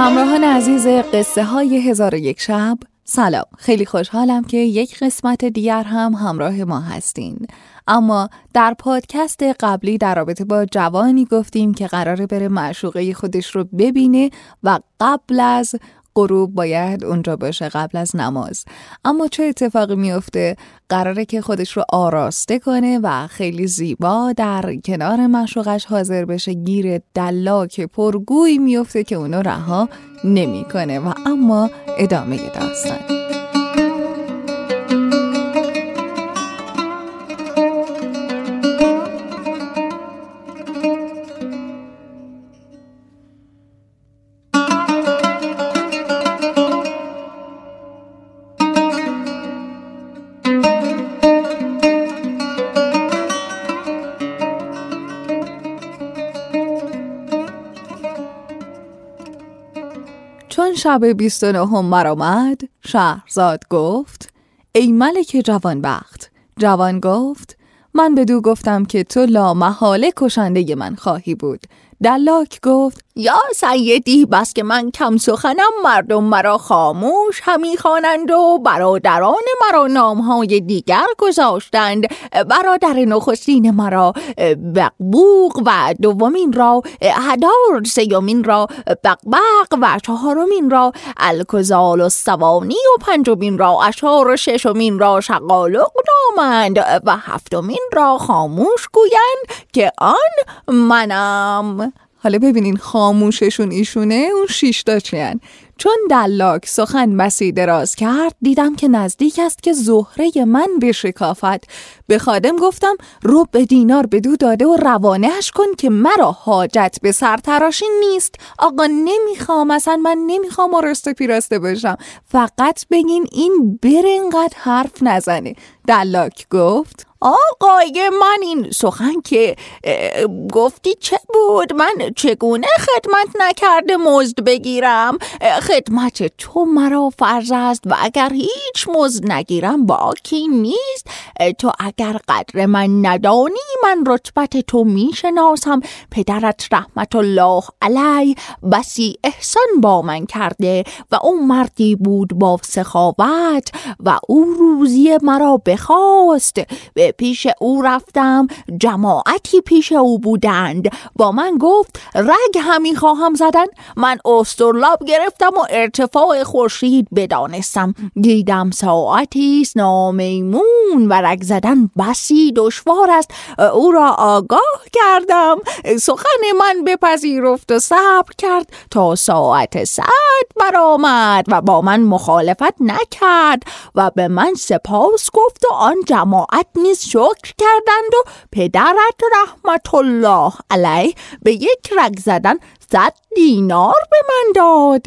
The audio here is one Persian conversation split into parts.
همراهان عزیز قصه های 1001 شب، سلام. خیلی خوشحالم که یک قسمت دیگر هم همراه ما هستین. اما در پادکست قبلی در رابطه با جوانی گفتیم که قراره بره معشوقه خودش رو ببینه و قبل از غروب باید اونجا باشه، قبل از نماز. اما چه اتفاقی میفته؟ قراره که خودش رو آراسته کنه و خیلی زیبا در کنار معشوقش حاضر بشه. گیر دلاک پرگویی میفته که اونو رها نمیکنه و اما ادامه داستان. چون شب 29 برآمد، شهرزاد گفت: ای ملک جوانبخت. جوان گفت: من بدو گفتم که تو لامحاله کشنده من خواهی بود. دلاک گفت: یا سیدی، بس که من کم سخنم، مردم مرا خاموش همی خوانند و برادران مرا نامهای دیگر گذاشتند. برادر نخستین مرا بقبوق و دومین را هدار، سیومین را بقبق و چهارمین را الکزال و سوانی و پنجمین را اشار، ششمین را شقالق نامند و هفتمین را خاموش گویند که آن منم. حالا ببینین خاموششون ایشونه، اون 6 تا چیان؟ چون دلاک سخن بسی دراز کرد، دیدم که نزدیک است که زهره من بشکافد. به خادم گفتم: رو به دینار بدو داده و روانهش کن که مرا حاجت به سرتراشی نیست. آقا نمیخوام، اصلا من نمیخوام آراسته پیراسته باشم، فقط بگین این برنقدر حرف نزنه. دلاک گفت: آقای من، این سخن که گفتی چه بود؟ من چگونه خدمت نکرده مزد بگیرم؟ خدمت تو مرا فرض است و اگر هیچ مزد نگیرم باکی نیست. تو اگر قدر من ندانی، من رتبت تو میشناسم. پدرت رحمت الله علیه بسی احسان با من کرده و او مردی بود با سخاوت و او روزی مرا بخواست. به پیش او رفتم، جماعتی پیش او بودند. با من گفت: رگ همی خواهم زدن. من استرلاب گرفتم و ارتفاع خورشید بدانستم. دیدم ساعتی است نامیمون و رگ زدن بسی دشوار است. او را آگاه کردم، سخن من بپذیرفت و صبر کرد تا ساعت 100 برآمد و با من مخالفت نکرد و به من سپاس گفت و آن جماعت نیز شکر کردند و پدرت رحمت الله علیه به یک رگ زدن 100 دینار به من داد.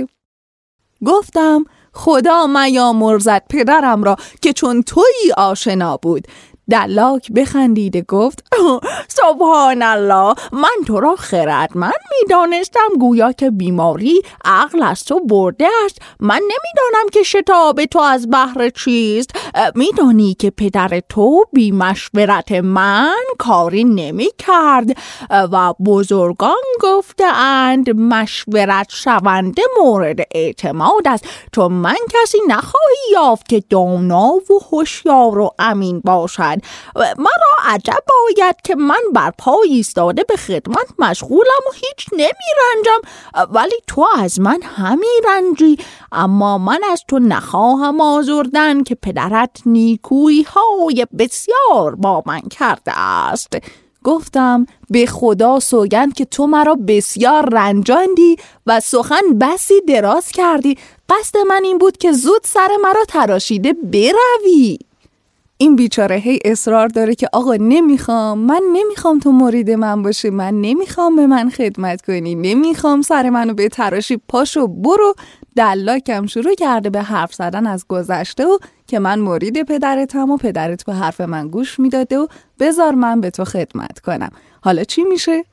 گفتم: خدا میامرزد پدرم را که چون تویی آشنا بود. دلاک بخندید و گفت: سبحان الله، من تو را خردمند میدانستم، گویا که بیماری عقل از تو برده است. من نمیدانم که شتاب تو از بهر چیست. میدانی که پدر تو بی مشورت من کاری نمی کرد و بزرگان گفته اند مشورت شونده مورد اعتماد است. چون من کسی نخواهی یافت که دانا و هوشیار و امین باشد. مرا عجب آید که من بر پای ایستاده به خدمت مشغولم و هیچ نمی رنجم، ولی تو از من همی رنجی. اما من از تو نخواهم آزردن که پدرت نیکویی های بسیار با من کرده است. گفتم: به خدا سوگند که تو مرا بسیار رنجاندی و سخن بسی دراز کردی. قصد من این بود که زود سر مرا تراشیده بروی. این بیچاره هی اصرار داره که آقا من نمیخوام تو مرید من باشی، من نمیخوام به من خدمت کنی، نمیخوام سر منو به تراشی، پاشو برو. دلاکم شروع کرده به حرف زدن از گذشته و که من مرید پدرتم و پدرت به حرف من گوش میداده و بذار من به تو خدمت کنم. حالا چی میشه؟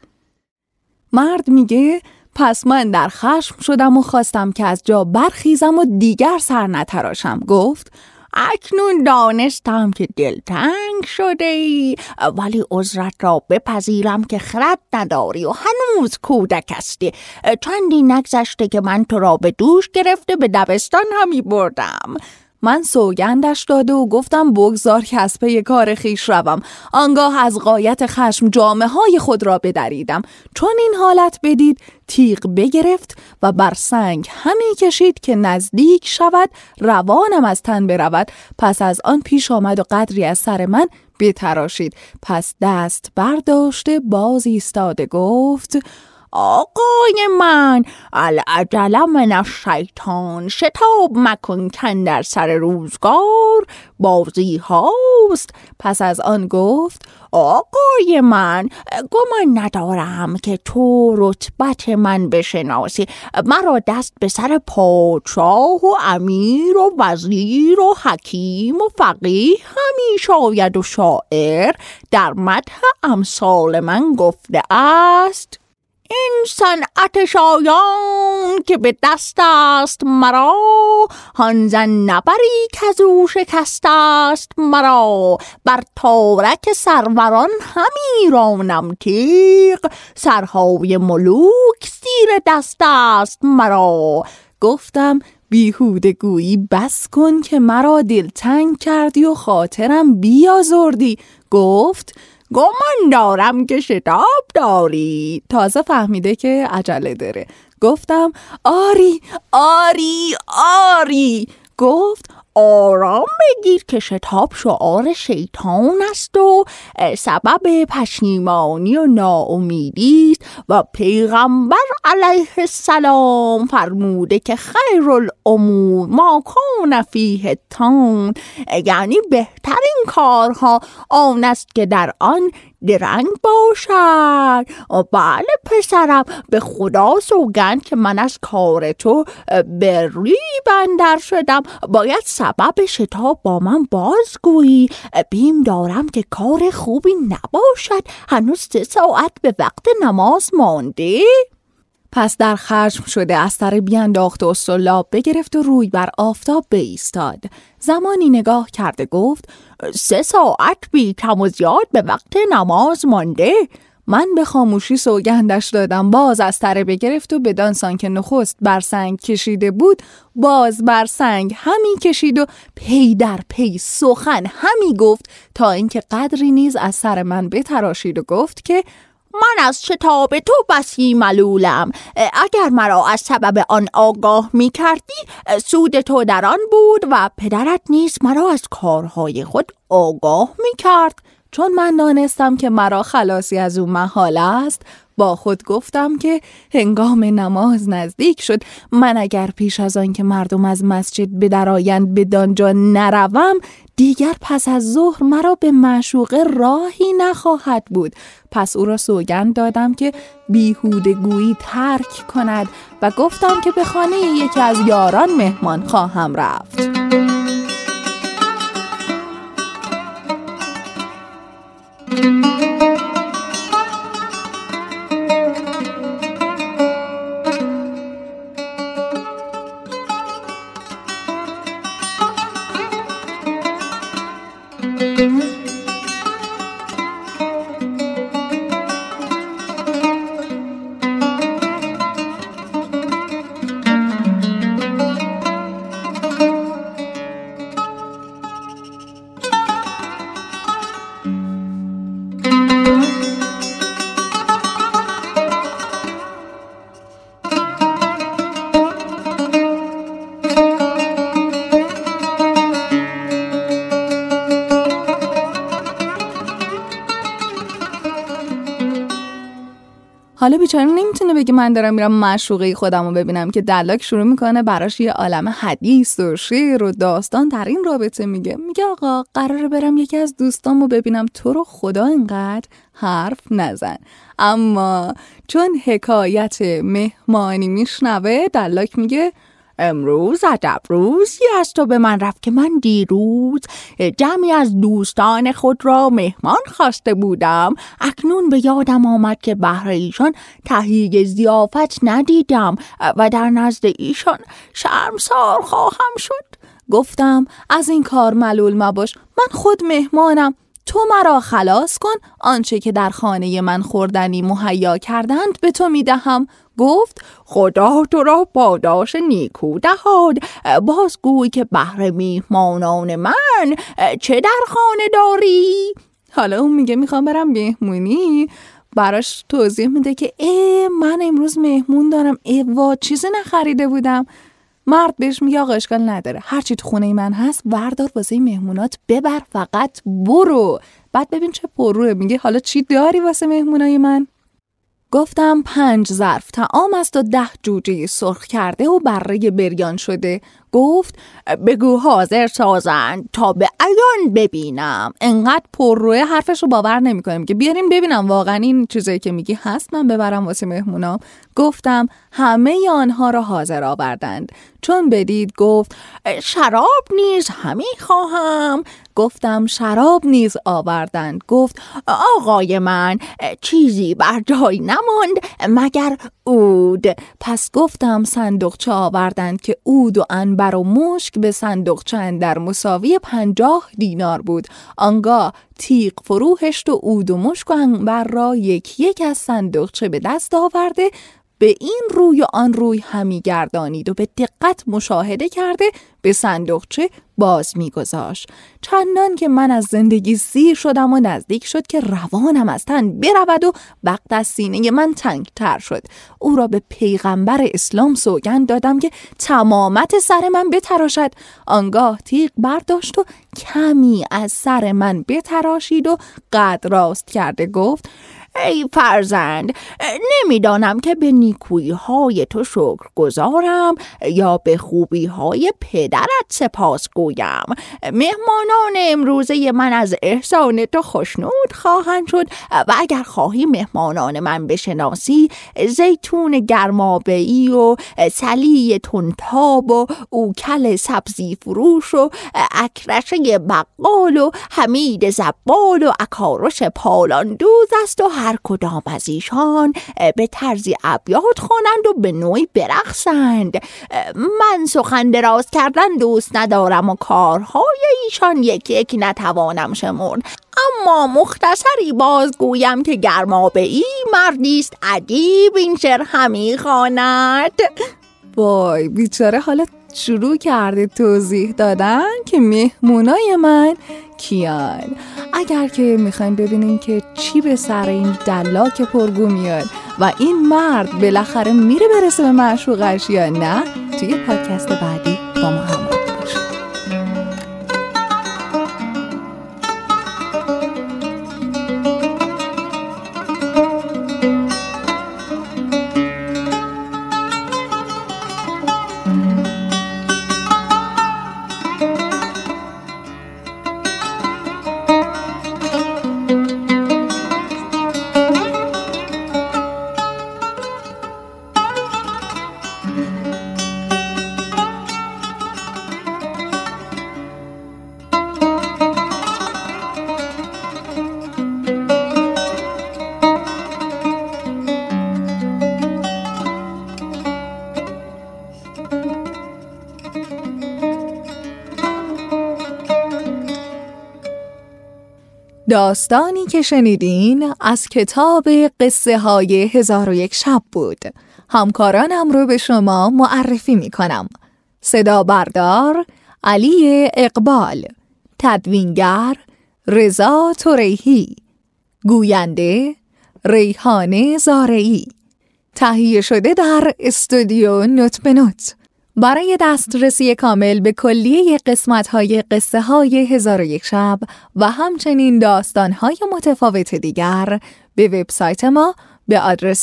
مرد میگه: پس من در خشم شدم و خواستم که از جا برخیزم و دیگر سر نتراشم. گفت: اکنون دانستم که دلتنگ شده ای، ولی عذرت را بپذیرم که خرد نداری و هنوز کودک هستی. چندی نگذشته که من تو را به دوش گرفته به دبستان همی بردم. من سوگندش داده و گفتم بگذار که از پی کار خویش روم. آنگاه از غایت خشم جامه های خود را بدریدم. چون این حالت بدید تیغ بگرفت و بر سنگ همی کشید که نزدیک شود روانم از تن برود. پس از آن پیش آمد و قدری از سر من بتراشید. پس دست برداشته باز ایستاده گفت: آقای من، العجله من الشیطان، شتاب مکن کن در سر روزگار بازی هاست. پس از آن گفت: آقای من، گمان ندارم که تو رتبت من بشناسی. مرا دست به سر پادشاه و امیر و وزیر و حکیم و فقیه همی شاید و شاعر در مدح امثال من گفته است: این صنعت شایان که به دست است مرا، هان زن نبری که از او شکست است مرا. بر تارک سروران همی رانم تیغ، سرهای ملوک زیر دست است مرا. گفتم: بیهوده گویی بس کن که مرا دلتنگ کردی و خاطرم بیازردی. گفت: گمان دارم که شتاب داری. تازه فهمیده که عجله داره. گفتم: آری. گفت: آرام بگیر که شتاب شعار شیطان است و سبب پشیمانی و ناامیدی است و پیغمبر علیه السلام فرموده که خیر الامور ما کان فیه تان، یعنی بهترین کارها آن است که در آن درنگ باشد. بله پسرم، به خدا سوگند که من از کار تو به ریب اندر شدم. باید سبب شتاب با من بازگویی. بیم دارم که کار خوبی نباشد. هنوز 3 ساعت به وقت نماز مانده. پس در خشم شده از سر بیانداخت و سلاب بگرفت و روی بر آفتاب بایستاد. زمانی نگاه کرده گفت: 3 ساعت بی کم و زیاد به وقت نماز مانده. من به خاموشی سوگندش دادم. باز از سر بگرفت و بدانسان که نخست بر سنگ کشیده بود باز بر سنگ همی کشید و پی در پی سخن همی گفت تا اینکه قدری نیز از سر من بتراشید و گفت که من از شتاب تو بسی ملولم. اگر مرا از سبب آن آگاه می کردی سود تو در آن بود و پدرت نیز مرا از کارهای خود آگاه می کرد. چون من دانستم که مرا خلاصی از او محال است با خود گفتم که هنگام نماز نزدیک شد. من اگر پیش از آن که مردم از مسجد بدرآیند بدانجا نروم دیگر پس از ظهر مرا به معشوقه راهی نخواهد بود. پس او را سوگند دادم که بیهوده گویی ترک کند و گفتم که به خانه یکی از یاران مهمان خواهم رفت. حالا بیچاره نمیتونه بگه من دارم میرم معشوقه خودم رو ببینم که دلاک شروع میکنه براش یه عالم حدیث و شعر و داستان در این رابطه میگه آقا قراره برم یکی از دوستامو ببینم، تو رو خدا اینقدر حرف نزن. اما چون حکایت مهمانی میشنوه دلاک میگه امروز عجب روزی از تو به من رفت که من دیروز جمعی از دوستان خود را مهمان خواسته بودم. اکنون به یادم آمد که بهر ایشان تهیه ضیافت ندیدم و در نزد ایشان شرمسار خواهم شد. گفتم از این کار ملول مباش، من خود مهمانم، تو مرا خلاص کن، آنچه که در خانه من خوردنی مهیا کردند به تو میدهم. گفت خدا تو را پاداش نیکو دهاد. بازگوی که بهر میهمانان من چه در خانه داری؟ حالا اون میگه میخوام برم مهمونی، براش توضیح میده که من امروز مهمون دارم، وا چیزی نخریده بودم. مرد بهش میگه آقا اشکال نداره، هرچی تو خونه من هست وردار واسه مهمونات ببر، فقط برو. بعد ببین چه پروه، میگه حالا چی داری واسه مهمونای من؟ گفتم 5 ظرف طعام است و 10 جوجه سرخ کرده و بره بریان شده. گفت بگو حاضر سازند تا به عیان ببینم. انقدر پرروه حرفش رو باور نمی کنم که بیاریم ببینم واقعا این چیزایی که میگی هست من ببرم واسه مهمونام. گفتم همه آنها را حاضر آوردند. چون بدید گفت شراب نیز همی خواهم. گفتم شراب نیز آوردند. گفت آقای من چیزی بر جای نماند مگر عود. پس گفتم صندوقچه آوردند که عود و عنبر و مشک به صندوقچه اندر مساوی 50 دینار بود. آنگاه تیغ فروهشت و عود و مشک و عنبر را یک یک از صندوقچه به دست آورده به این روی و آن روی همی گردانید و به دقت مشاهده کرده به صندوقچه باز می‌گذاشت. چندان که من از زندگی سیر شدم و نزدیک شد که روانم از تن برود و وقت از سینه من تنگتر شد. او را به پیغمبر اسلام سوگند دادم که تمامت سر من بتراشد. آنگاه تیغ برداشت و کمی از سر من بتراشید و قد راست کرده گفت ای فرزند، نمیدانم که به نیکویی های تو شکر گذارم یا به خوبی های پدرت سپاس گویم. مهمانان امروزه من از احسان تو خوشنود خواهند شد و اگر خواهی مهمانان من بشناسی، زیتون گرمابه‌ای و سلی تنتاب و اوکل سبزی فروش و اکرشه بقال و حمید زبال و اکارش پالاندوز است و هر کدام از ایشان به طرزی ابیات خوانند و به نوعی برقصند. من سخن دراز کردن دوست ندارم و کارهای ایشان یک یک نتوانم شمرد، اما مختصری بازگویم که گرمابه‌ای مردی است عجیب این شعر همی خواند. وای بیچاره حالا شروع کرده توضیح دادن که مهمونای من کیان. اگر که میخوایم ببینیم که چی به سر این دلاک پرگو میاد و این مرد بالاخره میره برسه به معشوقش یا نه، توی پادکست بعدی با ما همراه باشید. داستانی که شنیدین از کتاب قصه های 1001 شب بود. همکارانم رو به شما معرفی می کنم. صدا بردار علی اقبال، تدوینگر رضا توریهی، گوینده ریحانه زارعی، تهیه شده در استودیو نوت به نوت. برای دسترسی کامل به کلیه قسمت‌های قصه های 1001 شب و همچنین داستان‌های متفاوت دیگر به وبسایت ما به آدرس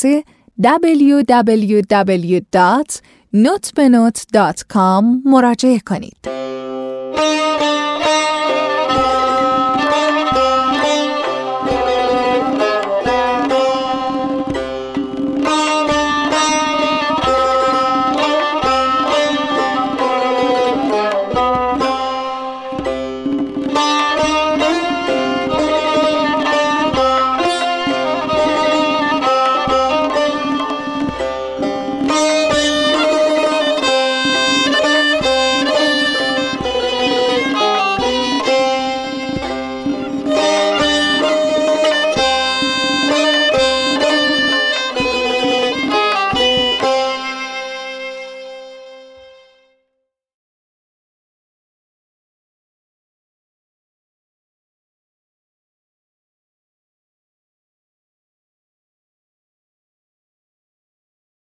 www.notbenot.com مراجعه کنید.